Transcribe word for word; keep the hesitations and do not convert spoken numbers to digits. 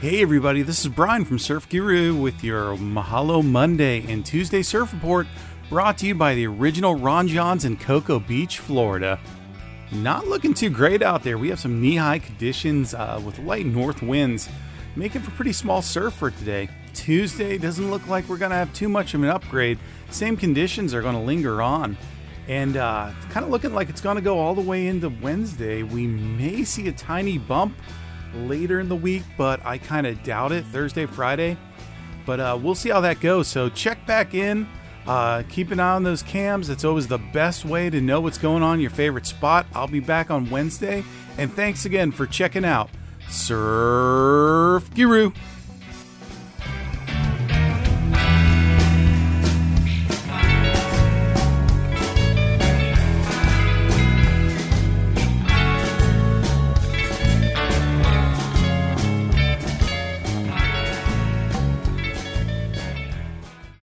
Hey everybody, this is Brian from Surf Guru with your Mahalo Monday and Tuesday Surf Report, brought to you by the original Ron Johns in Cocoa Beach, Florida. Not looking too great out there. We have some knee-high conditions uh, with light north winds, making for pretty small surf for today. Tuesday doesn't look like we're going to have too much of an upgrade. Same conditions are going to linger on. And uh, kind of looking like it's going to go all the way into Wednesday. We may see a tiny bump later in the week, but I kind of doubt it. Thursday, Friday. But uh, we'll see how that goes. So check back in. Uh, keep an eye on those cams. It's always the best way to know what's going on in your favorite spot. I'll be back on Wednesday. And thanks again for checking out Surf Guru.